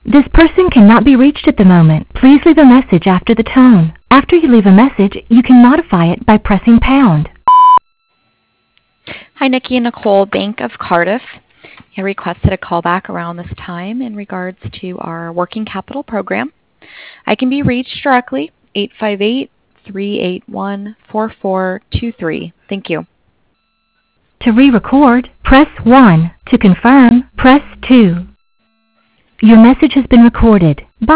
This person cannot be reached at the moment. Please leave a message after the tone. After you leave a message, you can modify it by pressing pound. Hi, Nikki and Nicole, Bank of Cardiff. I requested a call back around this time in regards to our working capital program. I can be reached directly, 858-381-4423. Thank you. To re-record, press 1. To confirm, press 2. Your message has been recorded. Bye.